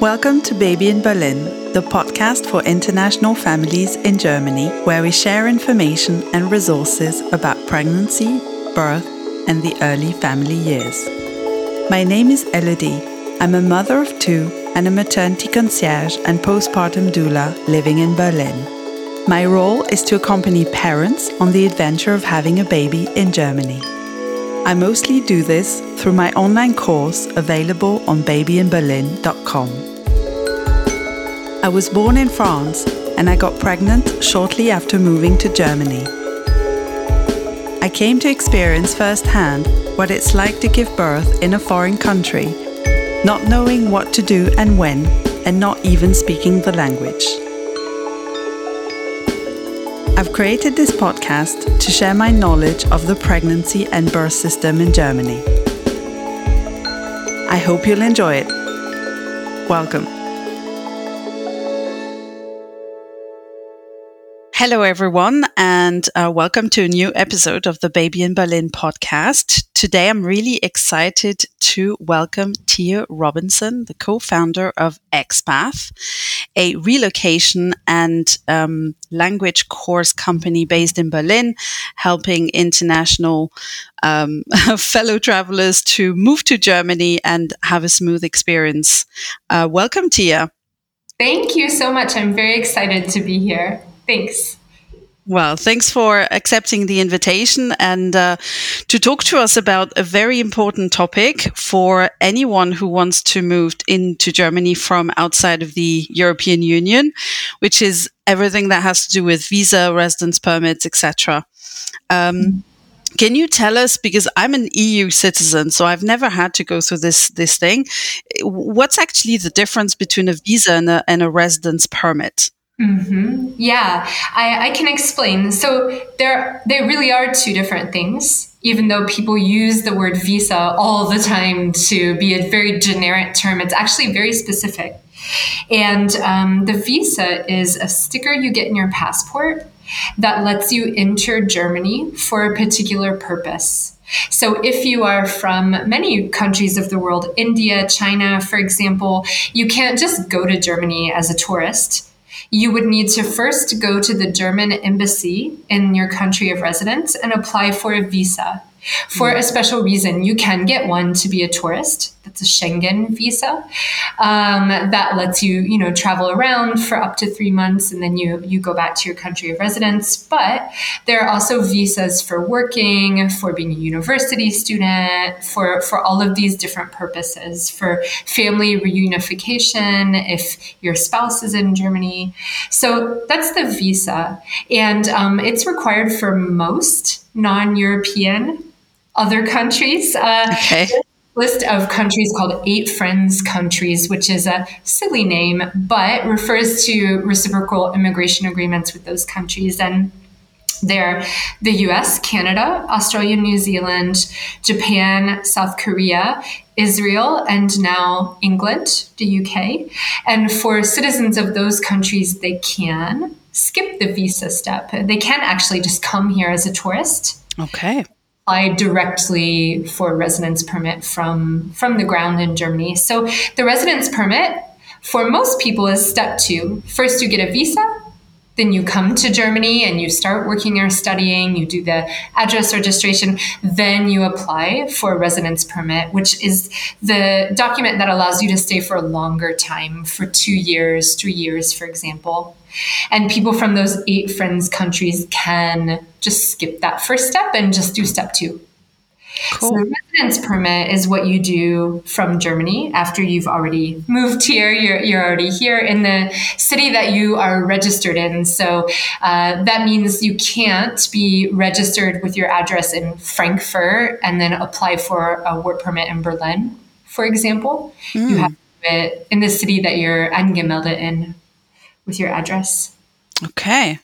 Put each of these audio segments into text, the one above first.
Welcome to Baby in Berlin, the podcast for international families in Germany, where we share information and resources about pregnancy, birth, and the early family years. My name is Elodie. I'm a mother of two and a maternity concierge and postpartum doula living in Berlin. My role is to accompany parents on the adventure of having a baby in Germany. I mostly do this through my online course available on babyinberlin.com. I was born in France and I got pregnant shortly after moving to Germany. I came to experience firsthand what it's like to give birth in a foreign country, not knowing what to do and when, and not even speaking the language. I've created this podcast to share my knowledge of the pregnancy and birth system in Germany. I hope you'll enjoy it. Welcome. Hello, everyone, and welcome to a new episode of the Baby in Berlin podcast. Today, I'm really excited to welcome Tia Robinson, the co-founder of XPath, a relocation and language course company based in Berlin, helping international fellow travelers to move to Germany and have a smooth experience. Welcome, Tia. Thank you so much. I'm very excited to be here. Thanks. Well, thanks for accepting the invitation and to talk to us about a very important topic for anyone who wants to move into Germany from outside of the European Union, which is everything that has to do with visa, residence permits, etc. Can you tell us, because I'm an EU citizen, so I've never had to go through this thing, what's actually the difference between a visa and a residence permit? Mm-hmm. Yeah, I can explain. So they really are two different things, even though people use the word visa all the time to be a very generic term. It's actually very specific. And the visa is a sticker you get in your passport that lets you enter Germany for a particular purpose. So if you are from many countries of the world, India, China, for example, you can't just go to Germany as a tourist. You would need to first go to the German embassy in your country of residence and apply for a visa. For a special reason, you can get one to be a tourist. That's a Schengen visa that lets you, travel around for up to 3 months, and then you go back to your country of residence. But there are also visas for working, for being a university student, for all of these different purposes, for family reunification, if your spouse is in Germany. So that's the visa. And it's required for most non-European other countries. Okay. List of countries called 8 Friends countries, which is a silly name, but refers to reciprocal immigration agreements with those countries. And they're the US, Canada, Australia, New Zealand, Japan, South Korea, Israel, and now England, the UK. And for citizens of those countries, they can skip the visa step. They can actually just come here as a tourist. Okay. Apply directly for a residence permit from the ground in Germany. So the residence permit for most people is step 2. First, you get a visa. Then you come to Germany and you start working or studying, you do the address registration, then you apply for a residence permit, which is the document that allows you to stay for a longer time, for 2 years, 3 years, for example. And people from those 8 Friends countries can just skip that first step and just do step 2. Cool. So the residence permit is what you do from Germany after you've already moved here. You're already here in the city that you are registered in. So that means you can't be registered with your address in Frankfurt and then apply for a work permit in Berlin, for example. You have to do it in the city that you're angemeldet in with your address. Okay.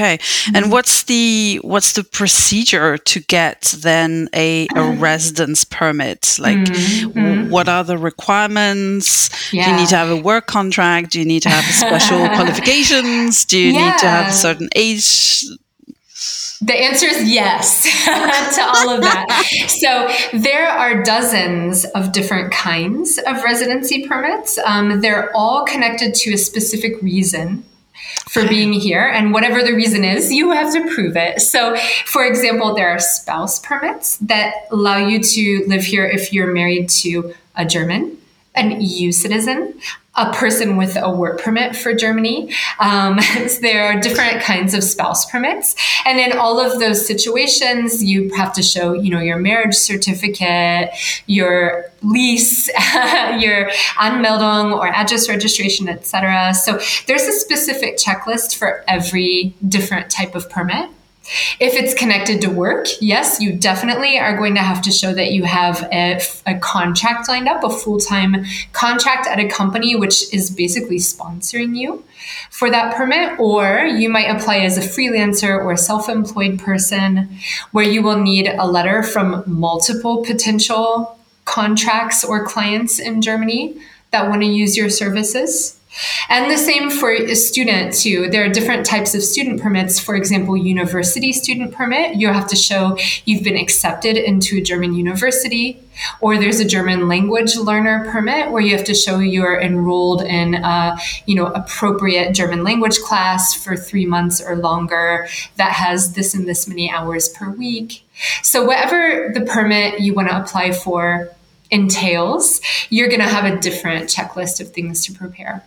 And what's the procedure to get then a residence permit? Like, what are the requirements? Yeah. Do you need to have a work contract? Do you need to have special qualifications? Do you need to have a certain age? The answer is yes to all of that. So there are dozens of different kinds of residency permits. They're all connected to a specific reason for being here. And whatever the reason is, you have to prove it. So, for example, there are spouse permits that allow you to live here if you're married to a German, an EU citizen, a person with a work permit for Germany. So there are different kinds of spouse permits. And in all of those situations, you have to show, your marriage certificate, your lease, your Anmeldung or address registration, etc. So there's a specific checklist for every different type of permit. If it's connected to work, yes, you definitely are going to have to show that you have a contract lined up, a full-time contract at a company, which is basically sponsoring you for that permit. Or you might apply as a freelancer or a self-employed person, where you will need a letter from multiple potential contracts or clients in Germany that want to use your services. And the same for a student too. There are different types of student permits. For example, university student permit, you have to show you've been accepted into a German university. Or there's a German language learner permit where you have to show you're enrolled in appropriate German language class for 3 months or longer that has this and this many hours per week. So whatever the permit you want to apply for entails, you're going to have a different checklist of things to prepare.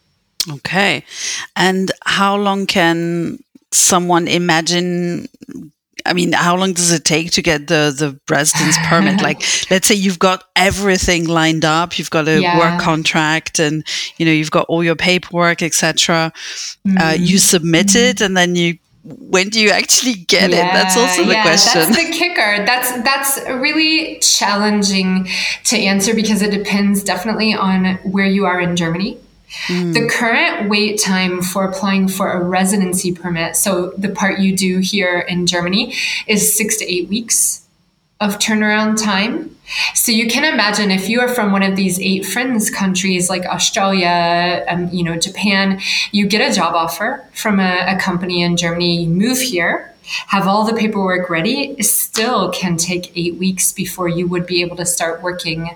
Okay. And how long can someone imagine? I mean, how long does it take to get the residence permit? Like, let's say you've got everything lined up, you've got a work contract, and you've got all your paperwork, etc. You submit it, and then when do you actually get it? That's also the question. That's the kicker. That's really challenging to answer because it depends definitely on where you are in Germany. The current wait time for applying for a residency permit, so the part you do here in Germany, is 6 to 8 weeks of turnaround time. So you can imagine if you are from one of these 8 friends countries like Australia, Japan, you get a job offer from a company in Germany, you move here, have all the paperwork ready, it still can take 8 weeks before you would be able to start working.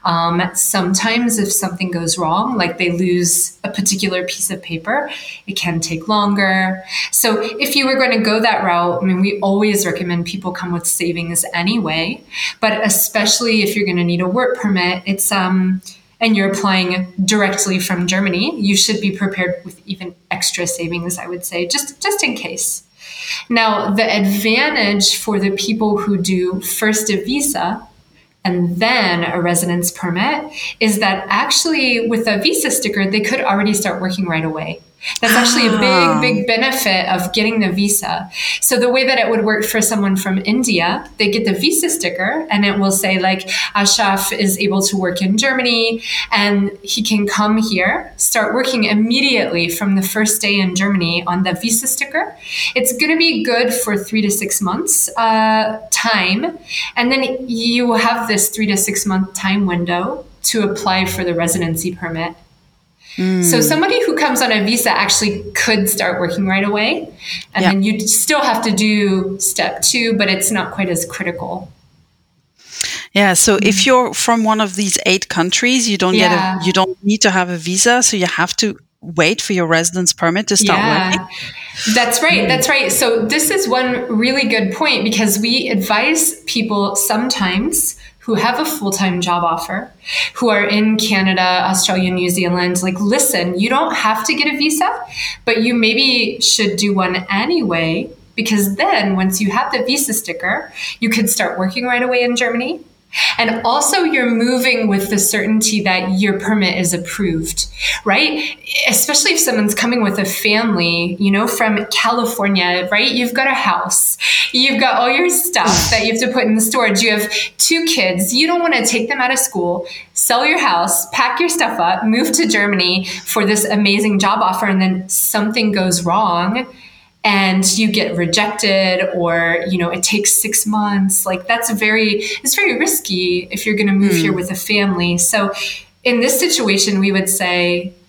Sometimes if something goes wrong, like they lose a particular piece of paper, it can take longer. So if you were going to go that route, we always recommend people come with savings anyway, but especially if you're going to need a work permit, and you're applying directly from Germany, you should be prepared with even extra savings, I would say, just in case. Now, the advantage for the people who do first a visa and then a residence permit is that actually with a visa sticker, they could already start working right away. That's actually a big benefit of getting the visa. So the way that it would work for someone from India, they get the visa sticker and it will say like Ashraf is able to work in Germany and he can come here, start working immediately from the first day in Germany on the visa sticker. It's going to be good for 3 to 6 months time. And then you have this 3 to 6 month time window to apply for the residency permit. So somebody who comes on a visa actually could start working right away. And then you still have to do step 2, but it's not quite as critical. Yeah. So if you're from one of these 8 countries, you don't you don't need to have a visa. So you have to wait for your residence permit to start working. That's right. That's right. So this is one really good point because we advise people sometimes who have a full-time job offer, who are in Canada, Australia, New Zealand, like, listen, you don't have to get a visa, but you maybe should do one anyway, because then once you have the visa sticker, you could start working right away in Germany. And also you're moving with the certainty that your permit is approved, right? Especially if someone's coming with a family, from California, right? You've got a house, you've got all your stuff that you have to put in the storage. You have 2 kids. You don't want to take them out of school, sell your house, pack your stuff up, move to Germany for this amazing job offer. And then something goes wrong and you get rejected, or, it takes 6 months. Like it's very risky if you're going to move here with a family. So in this situation, we would say,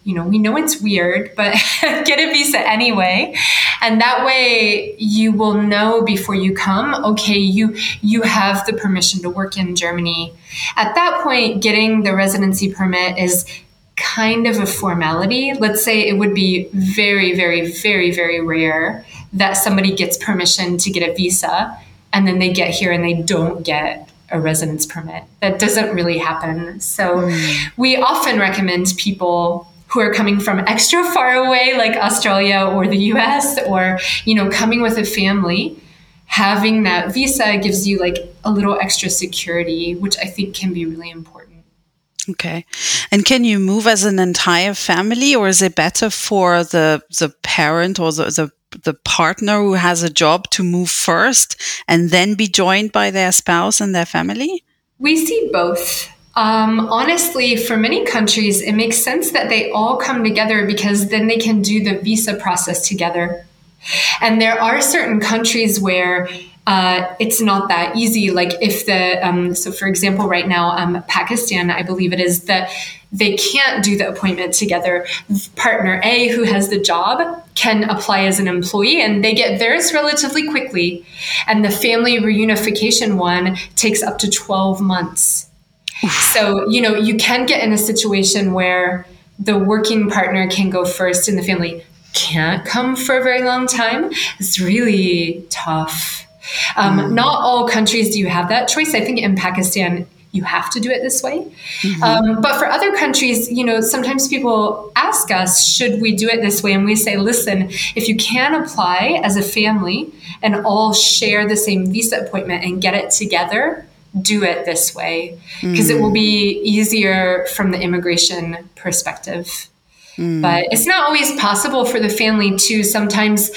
we know it's weird, but get a visa anyway. And that way you will know before you come, okay, you have the permission to work in Germany. At that point, getting the residency permit is kind of a formality. Let's say it would be very, very, very, very rare that somebody gets permission to get a visa and then they get here and they don't get a residence permit. That doesn't really happen. So we often recommend people who are coming from extra far away, like Australia or the US, or, coming with a family, having that visa gives you like a little extra security, which I think can be really important. Okay. And can you move as an entire family, or is it better for the parent or the partner who has a job to move first and then be joined by their spouse and their family? We see both. Honestly, for many countries, it makes sense that they all come together because then they can do the visa process together. And there are certain countries where it's not that easy. Like if so for example, right now, Pakistan, I believe it is, that they can't do the appointment together. Partner A, who has the job, can apply as an employee and they get theirs relatively quickly. And the family reunification one takes up to 12 months. So, you can get in a situation where the working partner can go first and the family can't come for a very long time. It's really tough. Not all countries do you have that choice. I think in Pakistan, you have to do it this way. But for other countries, sometimes people ask us, should we do it this way? And we say, listen, if you can apply as a family and all share the same visa appointment and get it together, do it this way, because it will be easier from the immigration perspective. But it's not always possible for the family too. Sometimes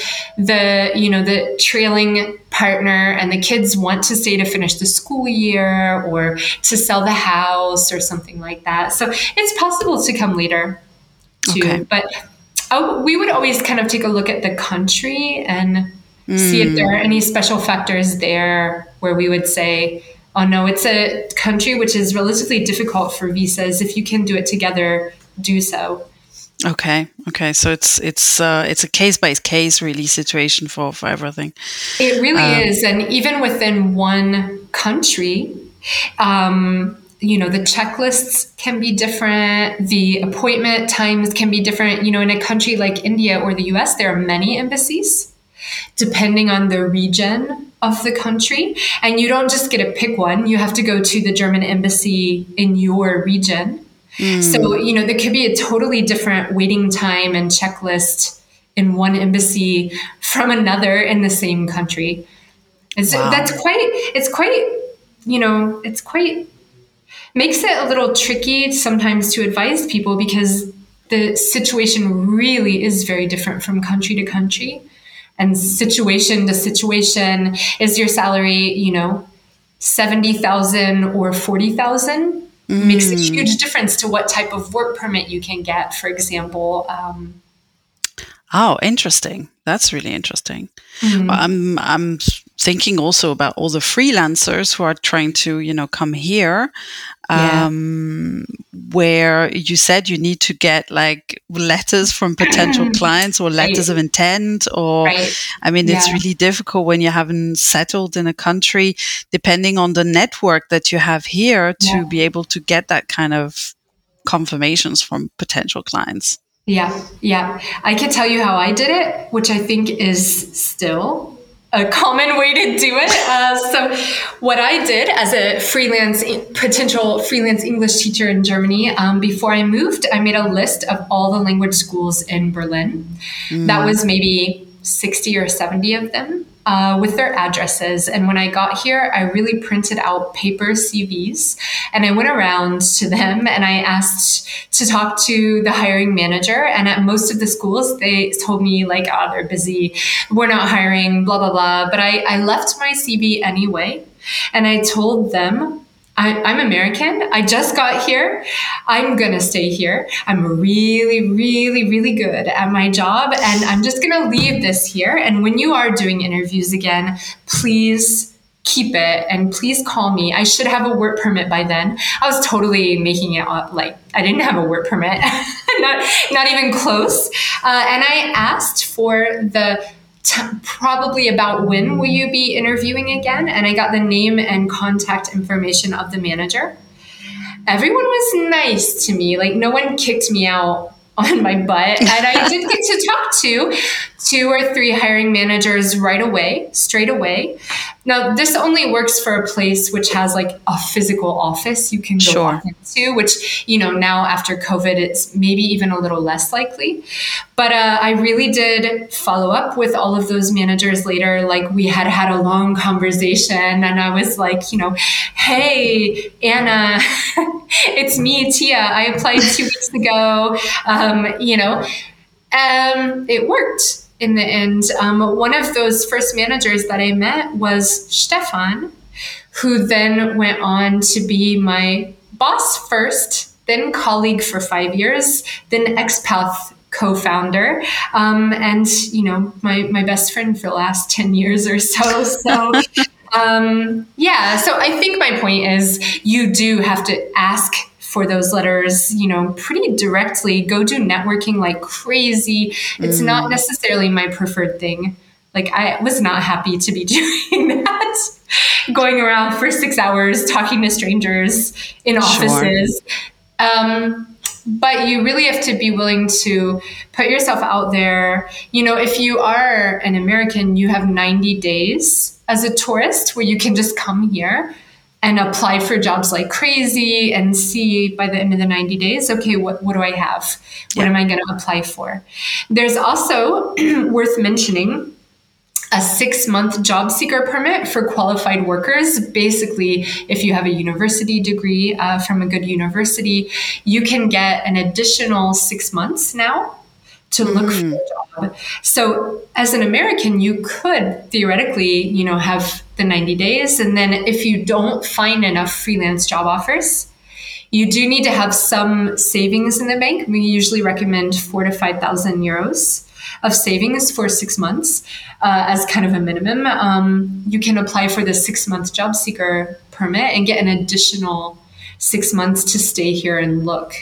the trailing partner and the kids want to stay to finish the school year or to sell the house or something like that. So it's possible to come later too. Okay. But we would always kind of take a look at the country and see if there are any special factors there where we would say, oh no, it's a country which is relatively difficult for visas. If you can do it together, do so. Okay. So it's a case by case really situation for everything. It really is, and even within one country, the checklists can be different. The appointment times can be different. In a country like India or the US, there are many embassies, depending on the region of the country. And you don't just get to pick one. You have to go to the German embassy in your region. So, there could be a totally different waiting time and checklist in one embassy from another in the same country. Makes it a little tricky sometimes to advise people because the situation really is very different from country to country. And situation to situation, is your salary, 70,000 or 40,000? Makes a huge difference to what type of work permit you can get, for example. Oh, interesting. That's really interesting. I'm thinking also about all the freelancers who are trying to, come here, where you said you need to get like letters from potential clients or letters of intent, or it's really difficult when you haven't settled in a country, depending on the network that you have here, to be able to get that kind of confirmations from potential clients. Yeah. I can tell you how I did it, which I think is still a common way to do it. So what I did as a potential freelance English teacher in Germany, before I moved, I made a list of all the language schools in Berlin. That was maybe 60 or 70 of them. With their addresses. And when I got here, I really printed out paper CVs and I went around to them and I asked to talk to the hiring manager. And at most of the schools, they told me like, oh, they're busy. We're not hiring, blah, blah, blah. But I left my CV anyway. And I told them, I'm American. I just got here. I'm going to stay here. I'm really, really, really good at my job. And I'm just going to leave this here. And when you are doing interviews again, please keep it and please call me. I should have a work permit by then. I was totally making it up. Like I didn't have a work permit, not even close. And I asked for the probably about when will you be interviewing again? And I got the name and contact information of the manager. Everyone was nice to me. Like no one kicked me out on my butt. And I did get to talk to 2 or 3 hiring managers straight away. Now, this only works for a place which has like a physical office you can go walk into, which, now after COVID, it's maybe even a little less likely. But I really did follow up with all of those managers later. Like we had a long conversation and I was like, hey, Anna, it's me, Tia. I applied 2 weeks ago. It worked. In the end, one of those first managers that I met was Stefan, who then went on to be my boss first, then colleague for 5 years, then XPath co-founder, and my best friend for the last 10 years or so. So so I think my point is you do have to ask for those letters, pretty directly. Go do networking like crazy. It's not necessarily my preferred thing. Like I was not happy to be doing that, going around for 6 hours talking to strangers in offices. But you really have to be willing to put yourself out there. If you are an American, you have 90 days as a tourist where you can just come here and apply for jobs like crazy and see by the end of the 90 days, okay, what do I have? What am I going to apply for? There's also worth mentioning a 6-month job seeker permit for qualified workers. Basically, if you have a university degree from a good university, you can get an additional 6 months now to look for a job. So as an American, you could theoretically, have the 90 days. And then if you don't find enough freelance job offers, you do need to have some savings in the bank. We usually recommend 4,000 to 5,000 euros of savings for 6 months as kind of a minimum. You can apply for the 6-month job seeker permit and get an additional 6 months to stay here and look.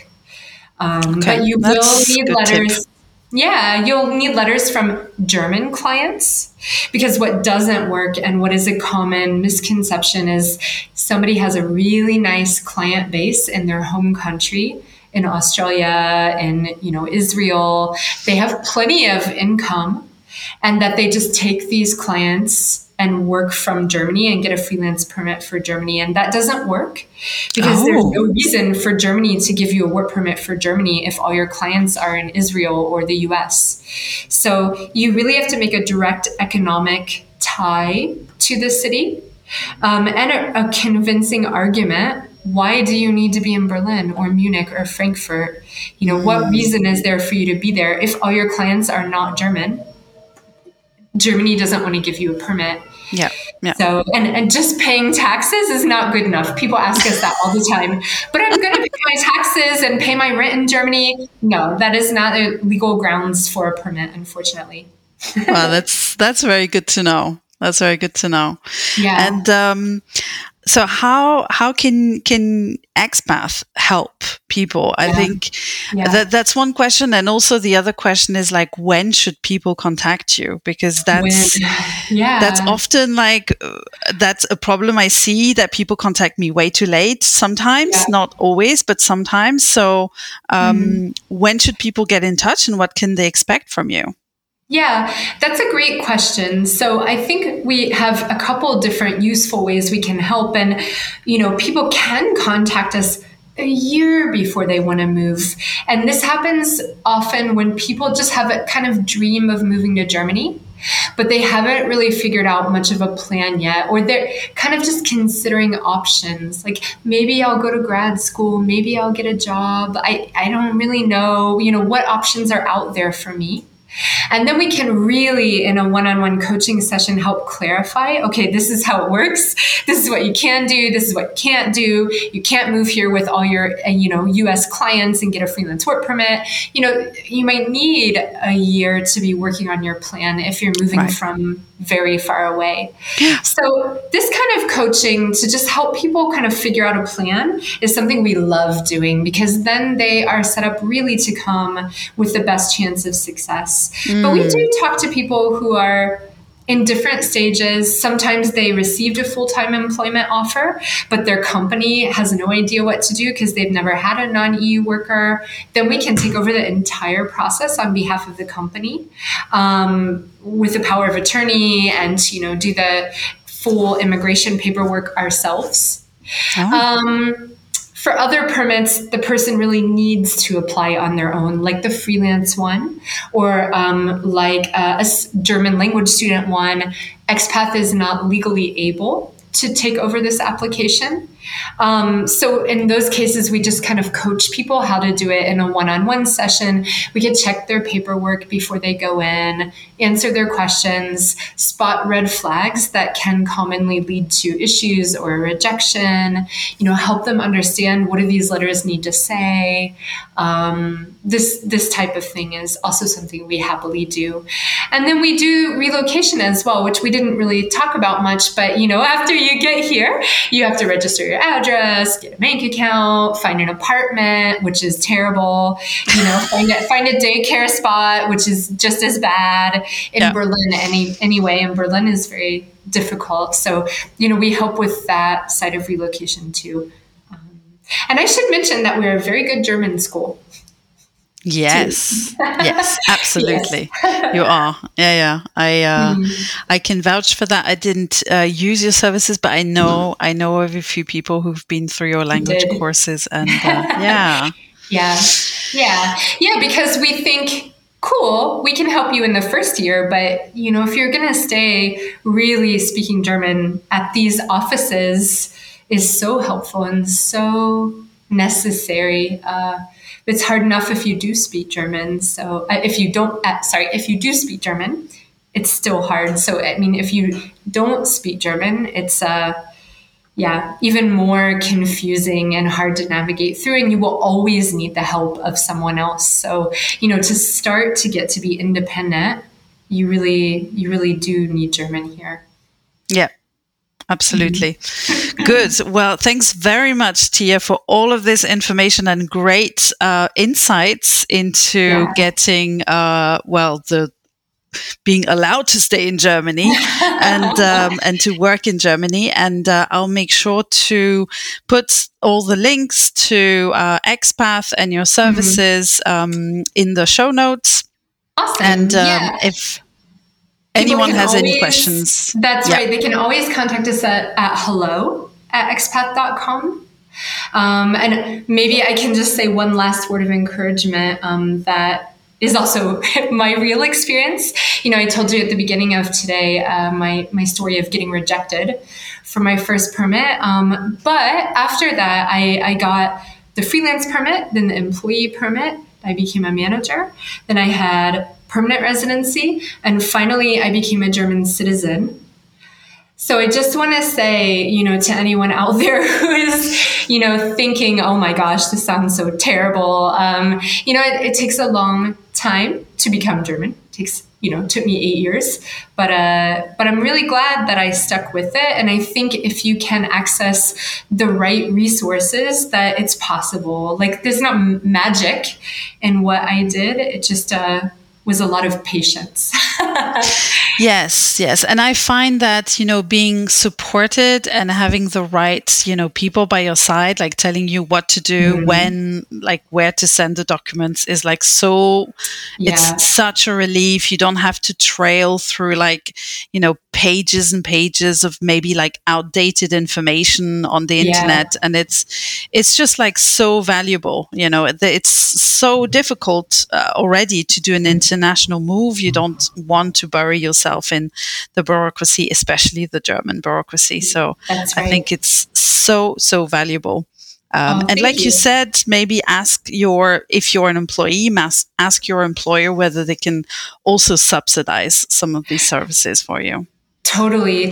But you will need letters. Tip. Yeah, you'll need letters from German clients, because what doesn't work and what is a common misconception is somebody has a really nice client base in their home country, in Australia, in Israel. They have plenty of income, and that they just take these clients and work from Germany and get a freelance permit for Germany. And that doesn't work because there's no reason for Germany to give you a work permit for Germany if all your clients are in Israel or the US. So you really have to make a direct economic tie to the city and a convincing argument. Why do you need to be in Berlin or Munich or Frankfurt? What reason is there for you to be there if all your clients are not German? Germany doesn't want to give you a permit. Yeah. So, and just paying taxes is not good enough. People ask us that all the time. But I'm going to pay my taxes and pay my rent in Germany. No, that is not a legal grounds for a permit, unfortunately. Well, that's very good to know. That's very good to know. Yeah. And so how can XPath help people? I think that's one question. And also the other question is like, when should people contact you? Because that's often like, that's a problem I see, that people contact me way too late. Sometimes, not always, but sometimes. So when should people get in touch and what can they expect from you? Yeah, that's a great question. So I think we have a couple different useful ways we can help. And, people can contact us a year before they want to move. And this happens often when people just have a kind of dream of moving to Germany, but they haven't really figured out much of a plan yet, or they're kind of just considering options. Like, maybe I'll go to grad school, maybe I'll get a job. I don't really know, what options are out there for me. And then we can really, in a one-on-one coaching session, help clarify, okay, this is how it works. This is what you can do. This is what you can't do. You can't move here with all your, US clients and get a freelance work permit. You might need a year to be working on your plan if you're moving from very far away. So this kind of coaching to just help people kind of figure out a plan is something we love doing, because then they are set up really to come with the best chance of success. But we do talk to people who are in different stages. Sometimes they received a full-time employment offer, but their company has no idea what to do because they've never had a non-EU worker. Then we can take over the entire process on behalf of the company with the power of attorney, and do the full immigration paperwork ourselves. For other permits, the person really needs to apply on their own, like the freelance one, or like a German language student one. Expath is not legally able to take over this application. So in those cases, we just kind of coach people how to do it in a one-on-one session. We can check their paperwork before they go in, answer their questions, spot red flags that can commonly lead to issues or rejection, help them understand what do these letters need to say. This type of thing is also something we happily do. And then we do relocation as well, which we didn't really talk about much, but after you get here, you have to register your address, get a bank account, find an apartment, which is terrible, find a daycare spot, which is just as bad in Berlin anyway. And Berlin is very difficult. So, we help with that side of relocation too. And I should mention that we're a very good German school. Yes, yes, absolutely. Yes. You are. Yeah. I can vouch for that. I didn't use your services, but I know of a few people who've been through your language courses, and yeah, because we think, cool, we can help you in the first year, but if you're going to stay really speaking German at these offices is so helpful and so necessary. It's hard enough if you do speak German. So if you do speak German, it's still hard. So, if you don't speak German, it's, even more confusing and hard to navigate through. And you will always need the help of someone else. So, to start to get to be independent, you really do need German here. Yeah. Absolutely. Good. Well, thanks very much, Tia, for all of this information and great insights into getting, the being allowed to stay in Germany and to work in Germany. And I'll make sure to put all the links to Expath and your services in the show notes. Awesome. And if anyone has any questions. That's right. They can always contact us at hello@expath.com. And maybe I can just say one last word of encouragement that is also my real experience. I told you at the beginning of today my story of getting rejected for my first permit. But after that, I got the freelance permit, then the employee permit. I became a manager. Then I had permanent residency, and finally I became a German citizen. So I just want to say, to anyone out there who is, thinking, oh my gosh, this sounds so terrible. It takes a long time to become German. It takes, took me 8 years, but I'm really glad that I stuck with it. And I think if you can access the right resources, that it's possible. Like, there's not magic in what I did. It just, was a lot of patience. Yes. And I find that, being supported and having the right, people by your side, like telling you what to do, when, like where to send the documents is like it's such a relief. You don't have to trail through pages and pages of maybe like outdated information on the internet. And it's just like so valuable, it's so difficult already to do an international move. You don't want to bury yourself in the bureaucracy, especially the German bureaucracy. So That's right. I think it's so valuable. And like you said, maybe if you're an employee, ask your employer whether they can also subsidize some of these services for you. Totally.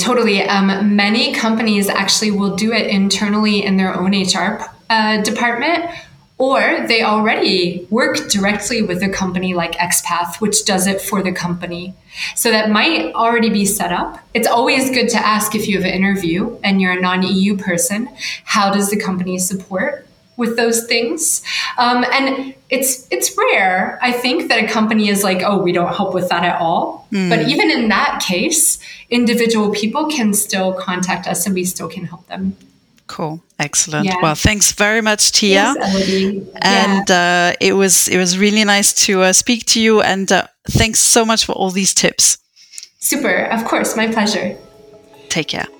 Many companies actually will do it internally in their own HR department, Or they already work directly with a company like XPath, which does it for the company. So that might already be set up. It's always good to ask if you have an interview and you're a non-EU person, how does the company support with those things? And it's rare, I think, that a company is like, oh, we don't help with that at all. But even in that case, individual people can still contact us and we still can help them. Cool. Excellent. Yeah. Well, thanks very much, Tia. Thanks, Elodie. And it was really nice to speak to you. And thanks so much for all these tips. Super. Of course. My pleasure. Take care.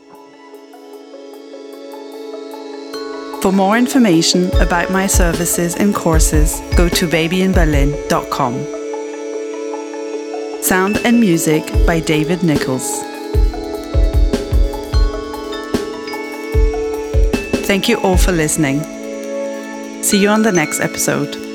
For more information about my services and courses, go to babyinberlin.com. Sound and music by David Nichols. Thank you all for listening. See you on the next episode.